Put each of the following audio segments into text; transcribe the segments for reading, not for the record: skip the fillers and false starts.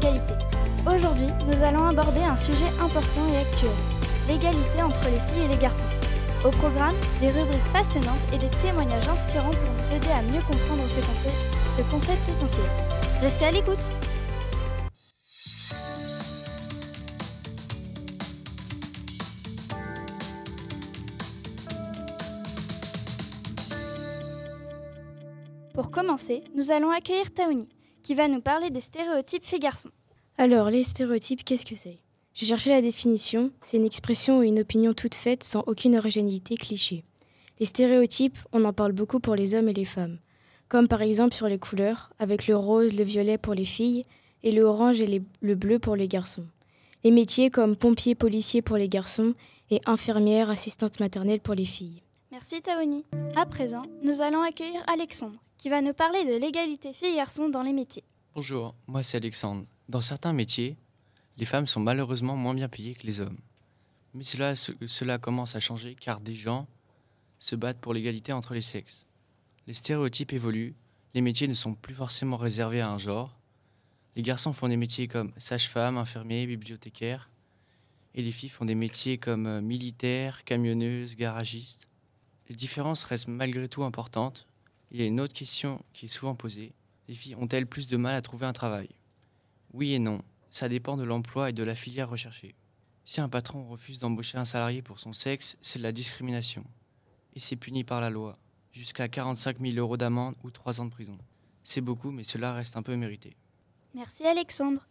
l'égalité. Aujourd'hui, nous allons aborder un sujet important et actuel, l'égalité entre les filles et les garçons. Au programme, des rubriques passionnantes et des témoignages inspirants pour nous aider à mieux comprendre ce concept essentiel. Restez à l'écoute! Pour commencer, nous allons accueillir Taoni, qui va nous parler des stéréotypes filles-garçons. Alors, les stéréotypes, qu'est-ce que c'est ? J'ai cherché la définition. C'est une expression ou une opinion toute faite sans aucune originalité cliché. Les stéréotypes, on en parle beaucoup pour les hommes et les femmes. Comme par exemple sur les couleurs, avec le rose, le violet pour les filles et le orange et le bleu pour les garçons. Les métiers comme pompier, policier pour les garçons et infirmière, assistante maternelle pour les filles. Merci Taoni. À présent, nous allons accueillir Alexandre, qui va nous parler de l'égalité filles-garçons dans les métiers. Bonjour, moi c'est Alexandre. Dans certains métiers, les femmes sont malheureusement moins bien payées que les hommes. Mais cela commence à changer car des gens se battent pour l'égalité entre les sexes. Les stéréotypes évoluent, les métiers ne sont plus forcément réservés à un genre. Les garçons font des métiers comme sage-femme, infirmier, bibliothécaire. Et les filles font des métiers comme militaire, camionneuse, garagiste. Les différences restent malgré tout importantes. Il y a une autre question qui est souvent posée. Les filles ont-elles plus de mal à trouver un travail ? Oui et non. Ça dépend de l'emploi et de la filière recherchée. Si un patron refuse d'embaucher un salarié pour son sexe, c'est de la discrimination. Et c'est puni par la loi. Jusqu'à 45 000 € d'amende ou 3 ans de prison. C'est beaucoup, mais cela reste un peu mérité. Merci Alexandre.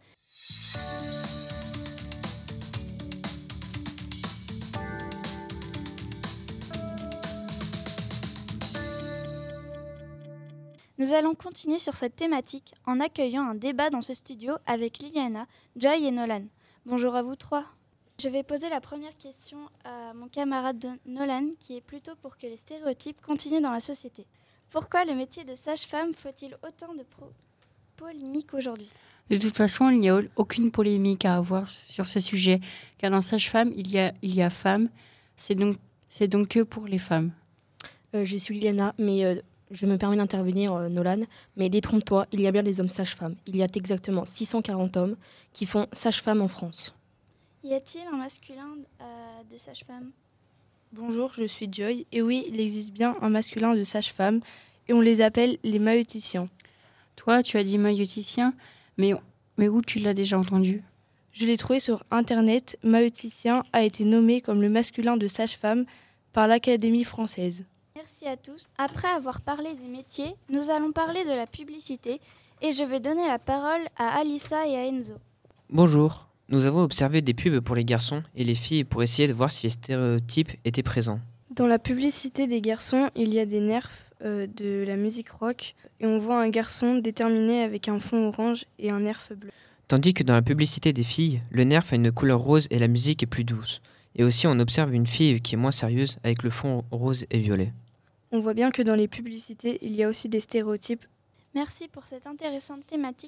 Nous allons continuer sur cette thématique en accueillant un débat dans ce studio avec Liliana, Joy et Nolan. Bonjour à vous trois. Je vais poser la première question à mon camarade Nolan, qui est plutôt pour que les stéréotypes continuent dans la société. Pourquoi le métier de sage-femme faut-il autant de polémiques aujourd'hui ? De toute façon, il n'y a aucune polémique à avoir sur ce sujet, car dans sage-femme, il y a femme, c'est donc que pour les femmes. Je suis Liliana, mais je me permets d'intervenir, Nolan, mais détrompe-toi, il y a bien des hommes sages-femmes. Il y a exactement 640 hommes qui font sage-femme en France. Y a-t-il un masculin de sage-femme ? Bonjour, je suis Joy. Et oui, il existe bien un masculin de sage-femme et on les appelle les maïeuticiens. Toi, tu as dit maïeuticien, mais où tu l'as déjà entendu ? Je l'ai trouvé sur Internet. Maïeuticien a été nommé comme le masculin de sage-femme par l'Académie française. Merci à tous. Après avoir parlé des métiers, nous allons parler de la publicité et je vais donner la parole à Alissa et à Enzo. Bonjour. Nous avons observé des pubs pour les garçons et les filles pour essayer de voir si les stéréotypes étaient présents. Dans la publicité des garçons, il y a des nerfs de la musique rock et on voit un garçon déterminé avec un fond orange et un nerf bleu. Tandis que dans la publicité des filles, le nerf a une couleur rose et la musique est plus douce. Et aussi on observe une fille qui est moins sérieuse avec le fond rose et violet. On voit bien que dans les publicités, il y a aussi des stéréotypes. Merci pour cette intéressante thématique.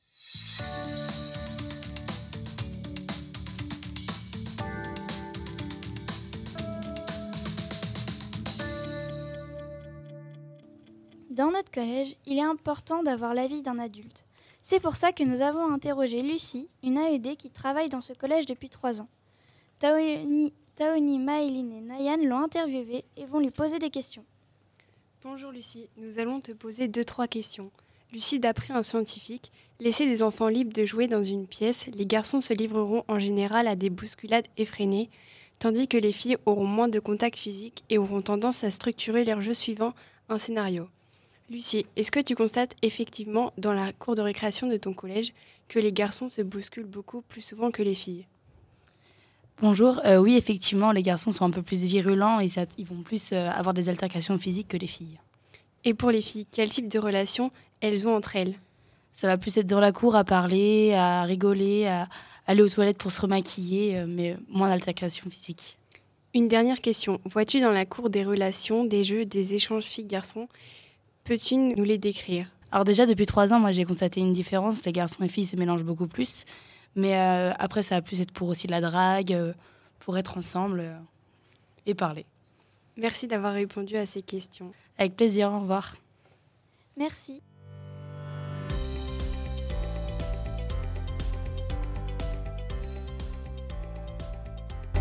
Dans notre collège, il est important d'avoir l'avis d'un adulte. C'est pour ça que nous avons interrogé Lucie, une AED qui travaille dans ce collège depuis 3 ans. Taoni, Maëline et Nayan l'ont interviewée et vont lui poser des questions. Bonjour Lucie, nous allons te poser 2-3 questions. Lucie, d'après un scientifique, laisser des enfants libres de jouer dans une pièce, les garçons se livreront en général à des bousculades effrénées, tandis que les filles auront moins de contact physique et auront tendance à structurer leur jeu suivant un scénario. Lucie, est-ce que tu constates effectivement dans la cour de récréation de ton collège que les garçons se bousculent beaucoup plus souvent que les filles ? Bonjour, oui effectivement les garçons sont un peu plus virulents et ils vont plus avoir des altercations physiques que les filles. Et pour les filles, quel type de relation elles ont entre elles ? Ça va plus être dans la cour à parler, à rigoler, à aller aux toilettes pour se remaquiller, mais moins d'altercations physiques. Une dernière question, vois-tu dans la cour des relations, des jeux, des échanges filles-garçons ? Peux-tu nous les décrire ? Alors déjà, depuis 3 ans, moi j'ai constaté une différence. Les garçons et filles se mélangent beaucoup plus. Mais après, ça va plus être pour aussi la drague, pour être ensemble et parler. Merci d'avoir répondu à ces questions. Avec plaisir, au revoir. Merci.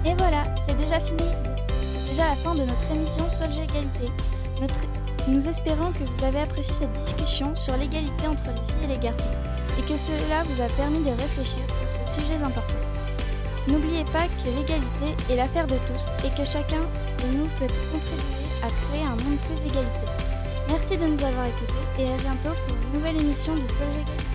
Et voilà, c'est déjà fini. C'est déjà la fin de notre émission Solge Égalité. Nous espérons que vous avez apprécié cette discussion sur l'égalité entre les filles et les garçons et que cela vous a permis de réfléchir sur ce sujet important. N'oubliez pas que l'égalité est l'affaire de tous et que chacun de nous peut contribuer à créer un monde plus égalitaire. Merci de nous avoir écoutés et à bientôt pour une nouvelle émission de Solge Égalité.